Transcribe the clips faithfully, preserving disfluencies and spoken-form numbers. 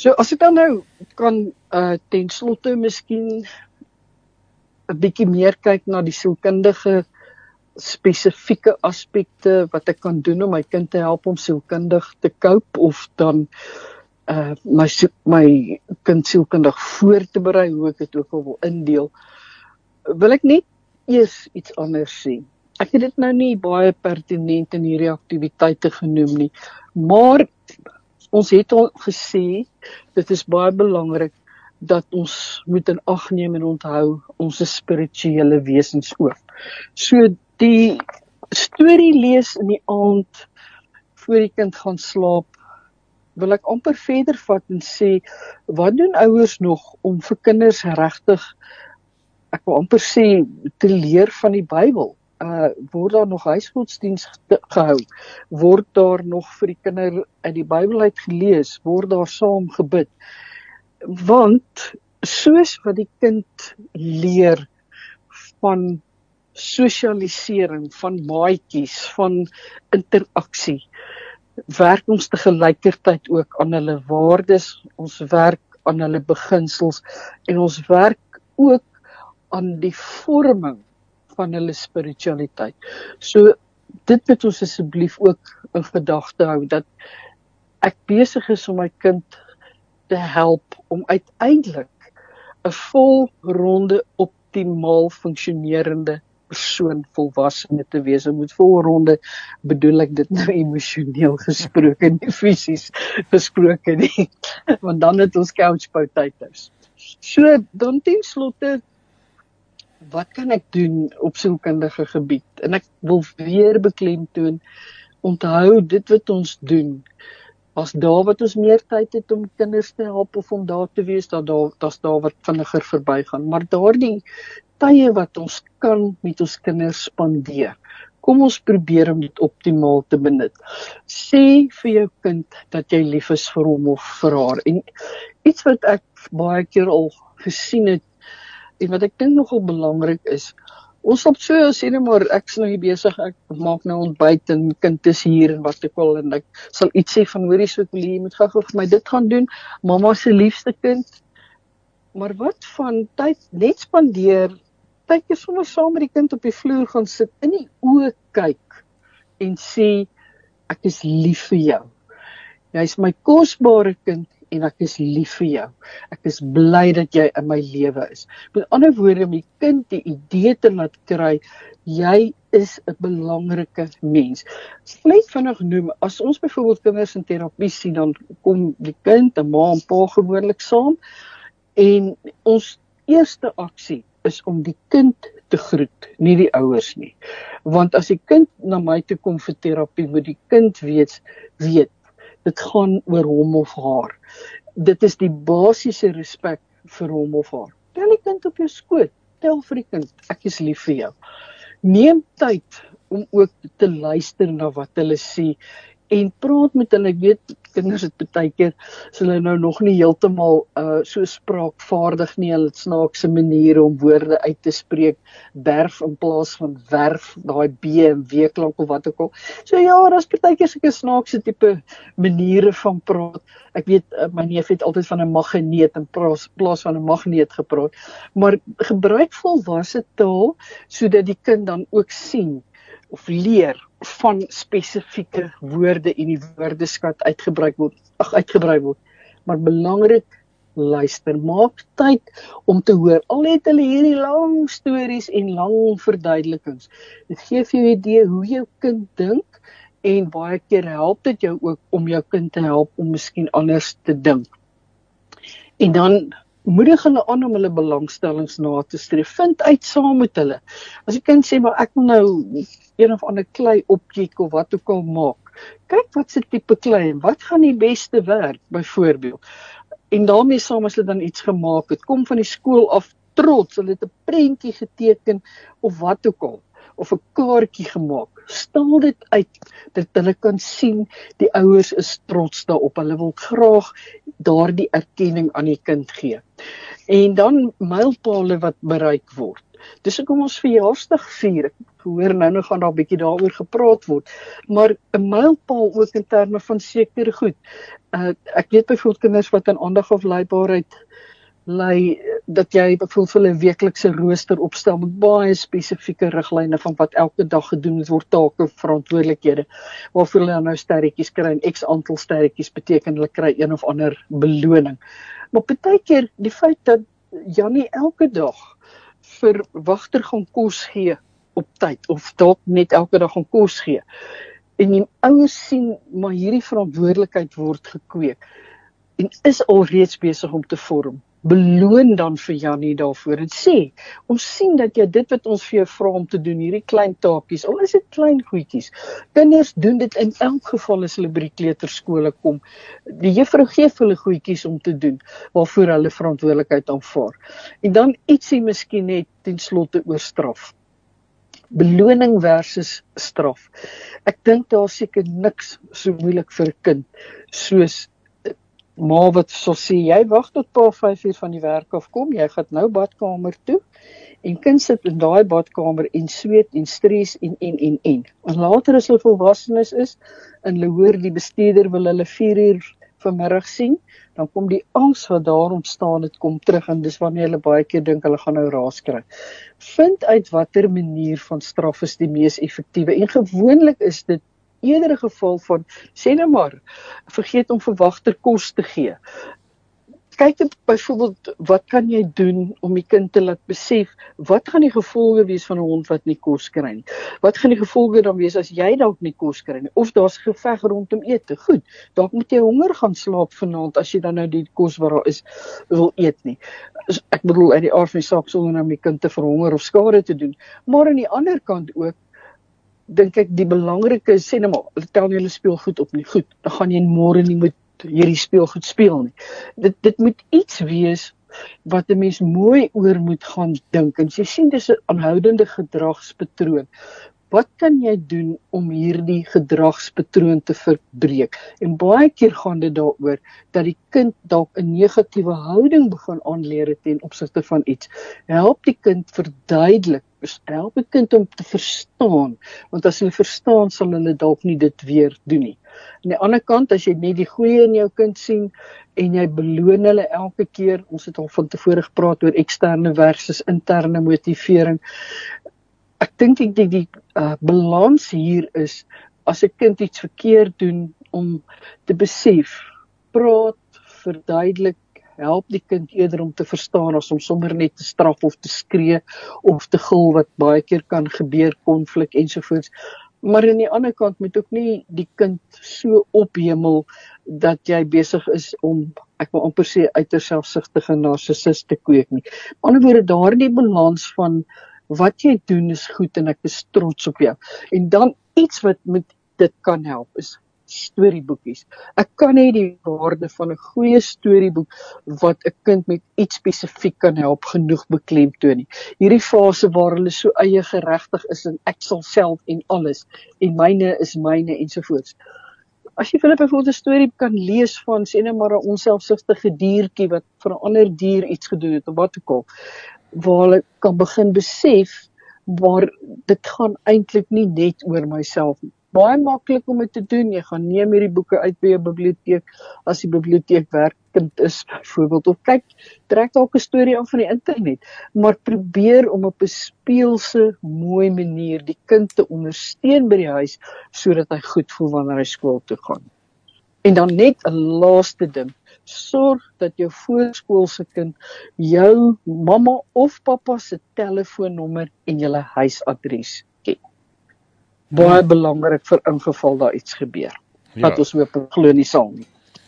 So as ek dan nou kan uh, ten slotte miskien 'n bietjie meer kyk na die sielkundige spesifieke aspekte wat ek kan doen om my kind te help om sielkundig te cope of dan uh, my, my kind sielkundig voor te berei, hoe ek dit ook al wil indeel, wil ek net eers iets anders sê. Ek het dit nou nie baie pertinent in hierdie aktiwiteite genoem nie, maar ons het al gesê, dit is baie belangrik dat ons moet in ag neem en onthou, ons is spirituele wesens ook. So die storie lees in die aand, voor die kind gaan slaap, wil ek amper verder vat en sê, wat doen ouers nog om vir kinders regtig, ek wil amper sê, te leer van die Bybel? Uh, word daar nog huisgodsdiens gehou? Word daar nog vir die kinder uit die Bybel uit gelees? Word daar saam gebid? Want, soos wat die kind leer van sosialisering, van maatjies, van interaksie, werk ons tegelijkertyd ook aan hulle waardes, ons werk aan hulle beginsels, en ons werk ook aan die vorming van hulle spiritualiteit. So, dit moet ons asseblief ook in gedagte hou, dat ek besig is om my kind te help om uiteindelik 'n volronde, optimaal funksionerende persoon, volwassene te wees. En met volronde bedoel ek dit nou emosioneel gesproke, nie fisies gesproke nie, want dan het ons couch potatoes. So, dan ten slotte, wat kan ek doen op sielkundige gebied? En ek wil weer beklemtoon, onthou dit wat ons doen, as daar wat ons meer tyd het om kinders te help of om daar te wees, dat daar, dat daar wat vinniger verbygaan. Maar daardie tye wat ons kan met ons kinders spandeer, kom ons probeer om dit optimaal te benut. Sê vir jou kind dat jy lief is vir hom of vir haar. En iets wat ek baie keer al gesien het, en wat ek dink nogal belangrik is, ons sal so, sê nou maar, ek is nou hier besig, ek maak nou ontbyt en kind is hier en wat ek wil, en ek sal iets sê van, hoorie, so ek wil jy moet gou vir my dit gaan doen, mama se liefste kind, maar wat van tyd net spandeer, tydjie sommer saam met die kind op die vloer gaan sit, in die oë kyk, en sê, ek is lief vir jou, jy is my kosbare kind, en ek is lief vir jou. Ek is bly dat jy in my lewe is. Met ander woorde, om die kind die idee te laat kry, jy is 'n belangrike mens. Net vinnig noem, as ons byvoorbeeld kinders in terapie sien, dan kom die kind, 'n ma en pa gewoonlik saam, en ons eerste aksie is om die kind te groet, nie die ouers nie. Want as die kind na my toe kom vir terapie, moet die kind weet, weet, dit gaan oor hom of haar. Dit is die basiese respek vir hom of haar. Tel die kind op jou skoot, tel vir die kind, ek is lief vir jou. Neem tyd om ook te luister na wat hulle sê, en praat met hulle. Ek weet, kinders het baie keer, so hulle nou nog nie heeltemal uh, so spraakvaardig nie, hulle het snaakse maniere om woorde uit te spreek, berf in plaas van werf, daai B en W klank of wat ook al. So ja, daar is baie keer sulke snaakse tipe maniere van praat. Ek weet, uh, my neef het altyd van 'n magneet in plaas, plaas van 'n magneet gepraat, maar gebruik volwasse taal, sodat die kind dan ook sien, of leer van spesifieke woorde en die woordeskat uitgebruik word, ag uitgebruik word. Maar belangrik, luister, maak tyd om te hoor. Al het hulle hierdie lang stories en lang verduidelikings. Dit gee vir jou 'n idee hoe jou kind dink, en baie keer help dit jou ook om jou kind te help om miskien anders te dink. En dan moedig hulle aan om hulle belangstellings na te streef. Vind uit saam met hulle. As die kind sê, maar ek wil nou een of ander klei objek of wat ook al maak. Kyk wat se tipe klei en wat gaan die beste werk, byvoorbeeld. En daarmee saam as hulle dan iets gemaak het, kom van die skool af trots, hulle het 'n prentjie geteken of wat ook al, of 'n kaartjie gemaak. Stal dit uit, dat hulle kan sien, die ouers is trots daarop, hulle wil graag daardie erkenning aan die kind gee. En dan mylpale wat bereik word. Dis hoekom ons verjaarsdag vier. Ek hoor nou nog gaan daar 'n bietjie daaroor gepraat word, maar 'n mylpaal ook in terme van sekere goed. Uh, ek weet byvoorbeeld kinders wat aan aandag afleibaarheid lei, dat jy byvoorbeeld vir hulle weeklikse rooster opstel met baie spesifieke riglyne van wat elke dag gedoen moet word, take, verantwoordelikhede, waarvoor hulle nou sterretjies kry, en x aantal sterretjies beteken hulle kry een of ander beloning. Maar partykeer die feit dat Jannie elke dag vir Wagter gaan kos gee op tyd, of dalk net elke dag gaan kos gee, en die ouers sien, maar hierdie verantwoordelikheid word gekweek, en is alreeds besig om te vorm, beloon dan vir Jannie daarvoor, en sê, ons sien dat jy dit wat ons vir jou vra om te doen, hierdie klein taakies, al is dit klein goedjies, kinders doen dit in elk geval as hulle by die kleuterskole kom, die juffrou gee vir hulle goedjies om te doen, waarvoor hulle verantwoordelikheid aanvaar, en dan ietsie miskien net ten slotte oor straf. Beloning versus straf. Ek dink daar seker niks so moeilik vir 'n kind, soos ma wat sal sê, jy wag tot pa vyf uur van die werk af kom, jy gaan nou badkamer toe, en kind sit in daai badkamer en sweet en stres en en en en. En later as hulle volwassenes is, en hulle hoor die bestuurder wil hulle vier uur vanmiddag sien, dan kom die angs wat daar ontstaan het, kom terug, en dis wanneer hulle baie keer dink hulle gaan nou raas kry. Vind uit watter manier van straf is die mees effektiewe, en gewoonlik is dit eerder 'n geval van, sê nou maar, vergeet om vir Wagter kos te gee. Kyk byvoorbeeld, wat kan jy doen om die kind te laat besef, wat gaan die gevolge wees van 'n hond wat nie kos kry nie? Wat gaan die gevolge dan wees as jy dalk nie kos kry nie? Of daar's geveg rondom ete. Goed, dalk moet jy honger gaan slaap vanaand as jy dan nou die kos wat daar is wil eet nie. Ek bedoel, uit die aard van die saak sonder nou my kind te verhonger of skade te doen. Maar aan die ander kant ook, dink ek die belangrike is, sê nou maar, hulle tel nie hulle speelgoed op nie. Goed, dan gaan jy môre nie met hierdie speelgoed speel nie. Dit, dit moet iets wees wat 'n mens mooi oor moet gaan dink. En jy sien, dis 'n aanhoudende gedragspatroon. Wat kan jy doen om hierdie gedragspatroon te verbreek? En baie keer gaan dit daaroor dat die kind dalk 'n negatiewe houding begin aanleer ten opsigte van iets. Help die kind verduidelik, help die kind om te verstaan, want as hulle verstaan, sal hulle dalk nie dit weer doen nie. Aan die ander kant, as jy net die goeie in jou kind sien, en jy beloon hulle elke keer, ons het al van tevore gepraat oor eksterne versus interne motivering. Ek dink die, die, die uh, balans hier is, as 'n kind iets verkeerd doen, om te besef, praat, verduidelik, help die kind eerder om te verstaan, as om sommer net te straf of te skree, of te gil, wat baie keer kan gebeur, konflik ensovoorts. Maar aan die ander kant moet ook nie die kind so ophemel, dat jy besig is om, ek wil amper sê, uiters selfsugtige narcissus te kweek nie. Aan die ander woorde, daardie balans van, wat jy doen is goed, en ek is trots op jou. En dan iets wat met dit kan help, is storieboekies. Ek kan nie die waarde van 'n goeie storieboek, wat 'n kind met iets spesifiek kan help, genoeg beklemtoon nie. Hierdie fase waar hulle so eie geregtig is, en ek sal self en alles, en myne is myne, ensovoorts. As jy vir hulle byvoorbeeld 'n storie kan lees van, sê net maar 'n onselfsugtige diertjie, wat vir 'n ander dier iets gedoen het, of wat ook al, waar hulle kan begin besef, maar dit gaan eintlik nie net oor myself nie. Baie maklik om dit te doen, jy gaan neem hierdie boeke uit by jou biblioteek, as die biblioteek werkend is, byvoorbeeld, of kyk, trek dalk 'n storie af van die internet, maar probeer om op 'n speelse, mooi manier die kind te ondersteun by die huis, sodat hy goed voel wanneer hy skool toe gaan. En dan net 'n laaste ding, sorg dat jou voorskoolse kind jou mamma of pappa se telefoonnommer en julle huisadres ken. Baie hmm. belangrik vir ingeval daar iets gebeur, wat ja. ons hoop glo nie sal nie.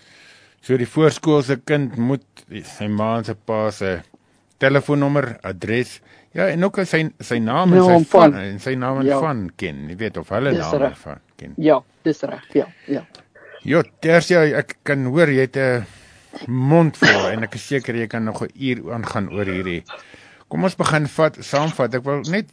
So die voorskoolse kind moet sy ma en sy pa se telefoonnommer, adres, ja, en ook sy, sy naam en sy van, en sy naam en ja. van ken, jy weet, of hulle naam en van ken. Ja, dis reg, ja, ja. Jo, Tersia, ek kan hoor, jy het 'n mond vol, en ek is seker jy kan nog 'n uur aangaan oor hierdie. Kom ons begin vat, saamvat, ek wil net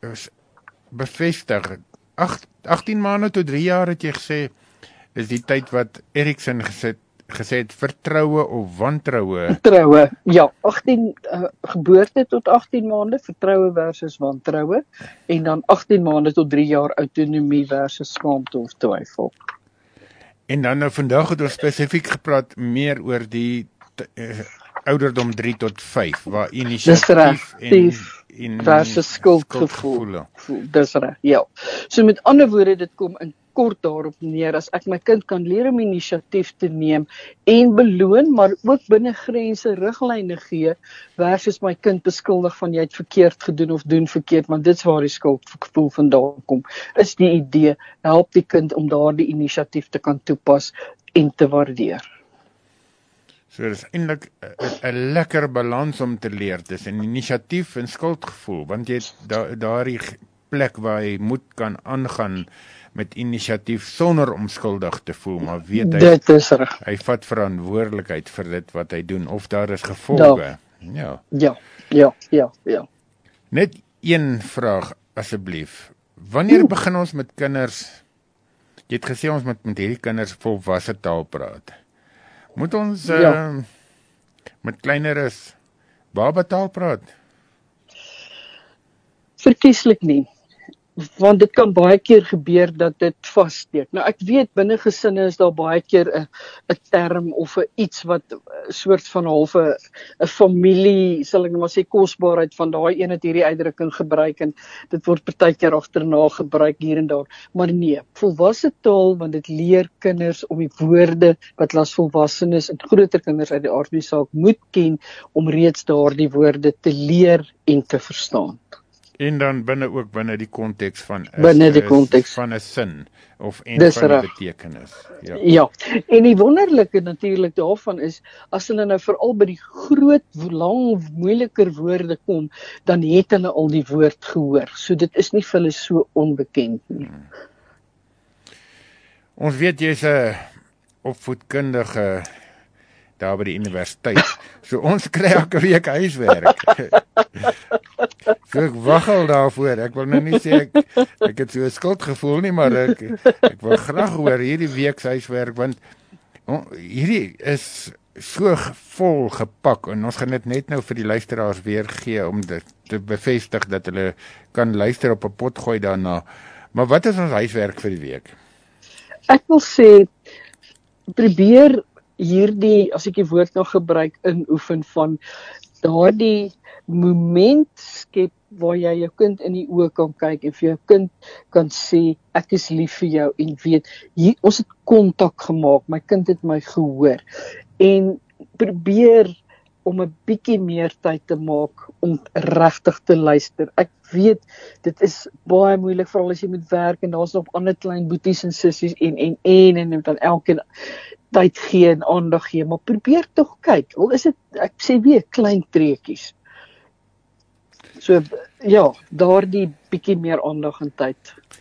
bevestig, agtien maande tot drie jaar het jy gesê, is die tyd wat Erikson gesit, gesê het vertroue of wantroue? Vertroue, ja, agtien uh, geboorte tot agtien maande, vertroue versus wantroue, en dan agtien maande tot drie jaar autonomie versus skaamte of twyfel. En dan nou vandag het ons spesifiek gepraat meer oor die uh, ouderdom drie tot vyf, waar inisiatief en, en versus skuldgevoel. Dis reg, ja. So met ander woorde, dit kom in kort daarop neer, as ek my kind kan leer om inisiatief te neem en beloon, maar ook binne grense riglyne gee, versus my kind beskuldig van jy het verkeerd gedoen of doen verkeerd, want dit is waar die skuldgevoel vandaan kom, is die idee, help die kind om daardie inisiatief te kan toepas en te waardeer. So, dit is eintlik 'n lekker balans om te leer tussen inisiatief en skuldgevoel, want jy het da, daardie plek waar jy moet kan aangaan met inisiatief sonder om skuldig te voel, maar weet hy, dit is reg. Hy vat verantwoordelikheid vir dit wat hy doen, of daar is gevolge. Ja. Ja, ja, ja, ja. Net een vraag, asseblief. Wanneer begin ons met kinders, jy het gesê ons moet met hierdie kinders volwasse taal praat. Moet ons uh, ja. met kleineres babataal praat? Verkieslik nie. Want dit kan baie keer gebeur dat dit vassteek. Nou ek weet binne gesinne is daar baie keer 'n 'n term of 'n iets wat 'n soort van halfe 'n familie, sal ek nou maar sê, kosbaarheid van daai een het hierdie uitdrukking gebruik en dit word partykeer agterna gebruik hier en daar. Maar nee, volwasse taal, want dit leer kinders om die woorde wat hulle as volwassenes en groter kinders uit die aard van die saak moet ken om reeds daardie woorde te leer en te verstaan. En dan binne ook binne die konteks van binne die konteks van 'n sin of en van die betekenis. Ja. Ja. En die wonderlike natuurlik daarvan is as hulle nou veral by die groot, lang, moeiliker woorde kom, dan het hulle al die woord gehoor. So dit is nie vir hulle so onbekend nie. Hmm. Ons weet jy's 'n opvoedkundige daar by die universiteit. So ons kry elke week huiswerk. So ek waggel daarvoor. Ek wil nou nie sê ek, ek het so 'n skuldgevoel nie, maar ek, ek wil graag hoor hierdie week se huiswerk, want oh, hierdie is so vol gepak en ons gaan dit net nou vir die luisteraars weer gee om dit te bevestig dat hulle kan luister op 'n pot gooi daarna. Maar wat is ons huiswerk vir die week? Ek wil sê probeer hierdie, as ek die woord nog gebruik, inoefen van daardie moment skep waar jy jou kind in die oë kan kyk en vir jou kind kan sê, ek is lief vir jou en weet, hier, ons het kontak gemaak, my kind het my gehoor en probeer om 'n bietjie meer tyd te maak om regtig te luister. Ek weet, dit is baie moeilik, veral as jy moet werk en daar's nog ander klein boeties en sissies en en en en, en dan elkeen tyd gee en aandag gee, maar probeer tog kyk, al is dit, ek sê weer, klein treetjies. So, ja, daardie bietjie meer aandag en tyd.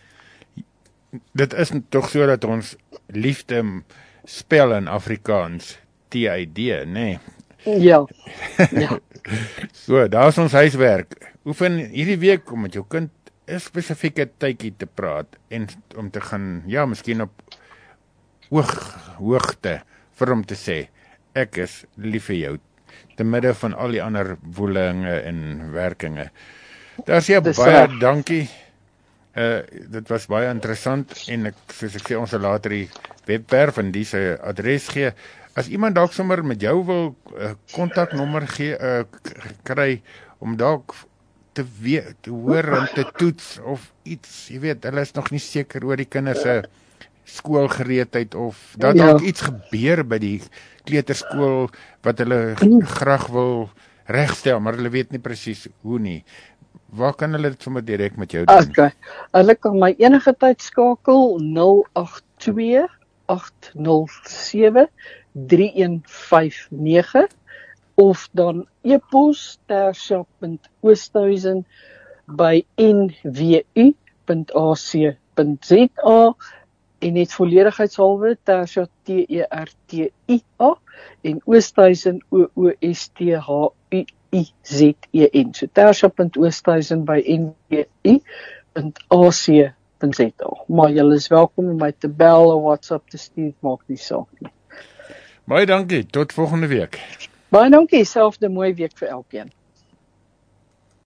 Dit is tog so dat ons liefde spel in Afrikaans, T I D, nê? Nee. Ja, ja. So, daar is ons huiswerk. Oefen hierdie week om met jou kind 'n spesifieke tydjie te praat en om te gaan, ja, miskien op hoog, hoogte vir hom te sê, ek is lief vir jou, te midde van al die ander woelinge en werkinge. Daar sê baie uh, dankie. Uh, dit was baie interessant en ek, soos ek sê, ons sal later die webwerf en die se adres gee. As iemand dalk sommer met jou wil kontaknommer uh, gee uh, kry om dalk te weet, te hoor en te toets of iets, jy weet, hulle is nog nie seker oor die kinders se skoolgereedheid of dat dalk ja. iets gebeur by die kleuterskool wat hulle graag wil regstel, maar hulle weet nie presies hoe nie. Waar kan hulle dit sommer direk met jou doen? Okay. Hulle kan my enige tyd skakel nul agt twee agt nul sewe drie een vyf nege of dan e-pos tersha punt oosthuizen by n w u punt a c punt z a en net volledigheidshalwe Tersha T E R T I A en Oosthuizen O O S T H U I Z E N. So tersha punt oosthuizen by n w u punt a c punt z a. Maar julle is welkom om my te bel of WhatsApp te stuur, maak nie saak nie. Baie dankie, tot volgende week. Baie dankie, selfde mooi week vir elkeen.